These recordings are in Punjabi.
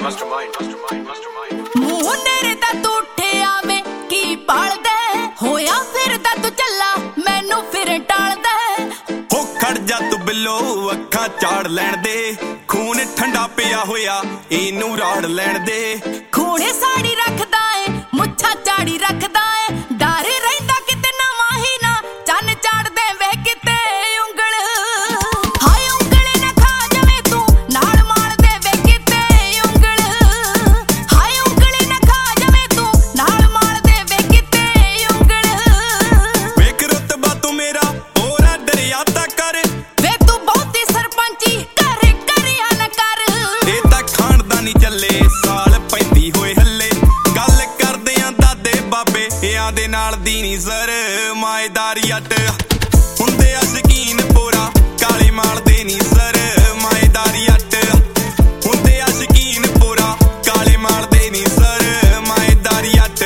ਮੂੰਹ ਨੇਰੇ ਦਾ ਤੂੰ ਉੱਠਿਆ ਵੇ ਕੀ ਪਾਲਦਾ ਹੋਇਆ ਫਿਰਦਾ ਤੂੰ ਚੱਲਾ ਮੈਨੂੰ ਫਿਰ ਟਾਲਦਾ ਹੋ ਖੜ ਜਾ ਤੂੰ ਬਿੱਲੋ ਅੱਖਾਂ ਚਾੜ ਲੈਣ ਦੇ ਖੂਨ ਠੰਡਾ ਪਿਆ ਹੋਇਆ ਇਹਨੂੰ ਰਾੜ ਲੈਣ ਦੇ ਖੂਨੇ ਸਾੜੀ ਰੱਖਦਾ ਏ ਮੁੱਛਾਂ ਚਾੜੀ ਰੱਖਦਾ ਏ ਡਰ ਰਹਿੰਦਾ ਕਿਤੇ ਨਾ ਮਾਹੀ ਨਾ ਚੰਨ ਚਾੜਦੇ ਵੇ ਕਿਤੇ ਉਂਗਲ ਹਾਏ ਉਂਗਲੇ ਨਾ ਖਾ ਜਾਵੇਂ ਤੂੰ ਨਾਲ ਮਾਰਦੇ ਵੇ ਕਿਤੇ ਉਂਗਲ ਹਾਏ ਉਂਗਲੇ ਨਾ ਖਾ ਜਾਵੇਂ ਤੂੰ ਨਾਲ ਮਾਰਦੇ ਵੇ ਕਿਤੇ ਉਂਗਲ ਵੇਖ ਰੁਤਬਾ ਤੂੰ ਮੇਰਾ ਹੋਰਾ ਦਰਿਆ ਤਾਂ ਕਰ ਵੇ ਤੂੰ ਬਹੁਤੀ ਸਰਪੰਚੀ ਘਰੇ ਕਰਿਆ ਨਾ ਕਰ ਇਹ ਤਾਂ ਖਾਨਦਾਨੀ ਚੱਲੇ ਸਾਲ 35 ਹੋਏ ਹੱਲੇ ਗੱਲ ਕਰਦੇ ਆਂ ਦਾਦੇ ਬਾਬੇ ਇਆਂ ਦੇ ਨਾਲ ਦੀ ਨੀ ਸਰ ਮਾਏਦਾਰੀ ਅੱਟ ਹੁੰਦੇ ਆ ਸ਼ਕੀਨ ਪੂਰਾ ਕਾਲੇ ਮਾਲਦੇ ਨੀ ਸਰ ਮਾਏਦਾਰੀ ਅੱਟ ਹੁੰਦੇ ਆ ਸ਼ਕੀਨ ਪੂਰਾ ਕਾਲੇ ਮਾਲਦੇ ਨੀ ਸਰ ਮਾਏਦਾਰੀ ਅੱਟ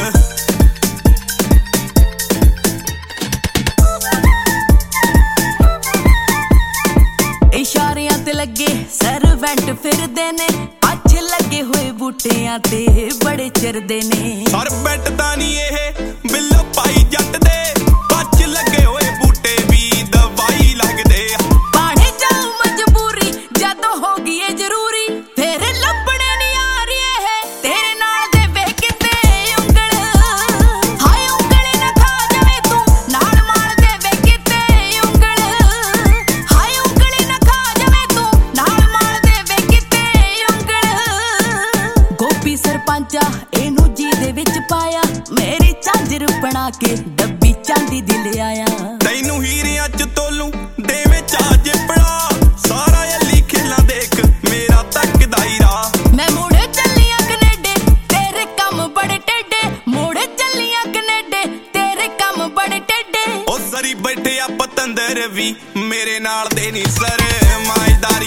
ਇਸ਼ਾਰਿਆਂ ਤੇ ਲੱਗੇ ਸਰਵੈਂਟ ਫਿਰਦੇ ਨੇ ਅੱਛ ਲੱਗੇ ਹੋਏ ਬੂਟਿਆਂ ਤੇ ਬੜੇ ਚਿਰਦੇ ਨੇ ਸਰਵੈਂਟ ਤਾਂ ਨੀ ਇਹ ਬਿੱਲੋ ਪਾਈ ਜੱਟ ਦੇ ਪੱਛ ਲੱਗੇ ਹੋਏ ਬੂਟੇ ਵੀ ਦਵਾਈ ਲੱਗਦੇ ਪਾਣੇ ਜਾਉ ਮਜਬੂਰੀ ਜਦੋਂ ਹੋ ਗਈ ਏ ਜ਼ਰੂਰੀ ਫੇਰ ਲੱਭਣੇ ਨੀ ਆ ਰਹੀ ਇਹ ਤੇਰੇ ਨਾਲ ਦੇ ਵੇ ਕਿਤੇ ਉਂਗਲ ਹਾਏ ਉਂਗਲੇ ਨਾ ਖਾ ਜਾਵੇਂ ਤੂੰ ਨਾਲ ਮਾਰਦੇ ਵੇ ਕਿਤੇ ਉਂਗਲ ਹਾਏ ਉਂਗਲੇ ਨਾ ਖਾ ਜਾਵੇਂ ਤੂੰ ਨਾਲ ਮਾਰਦੇ ਵੇ ਕਿਤੇ ਉਂਗਲ ਗੋਪੀ ਸਰਪੰਚਾ ਇਹਨੂੰ ਜੀ ਦੇ ਵਿੱਚ ਪਾਇਆ ਮੇਰੀ ਝਾਂਜਰ ਬਣਾ ਕੇ ਡੱਬੀ ਚਾਂਦੀ ਦੀ ਲਿਆਇਆ ਤੈਨੂੰ ਹੀਰਿਆਂ ਚ ਤੋਲੂ ਦੇਵੇਂ ਚਾਜ ਪੜਾ ਸਾਰਾ ਅਲੀ ਖੇਲਾ ਦੇਖ ਮੇਰਾ ਤੱਕਦਾ ਹੀ ਰਾਹ ਮੈਂ ਮੋੜੇ ਚੱਲੀਆਂ ਕਨੇਡੇ ਤੇਰੇ ਕੰਮ ਬੜੇ ਟੇਡੇ ਮੋੜੇ ਚੱਲੀਆਂ ਕਨੇਡੇ ਤੇਰੇ ਕੰਮ ਬੜੇ ਟੇਡੇ ਉਹ ਸਰੀ ਬੈਠੇ ਆ ਪਤੰਦਰ ਵੀ ਮੇਰੇ ਨਾਲ ਦੇ ਨੀ ਸਰ ਮਾਏਦਾਰ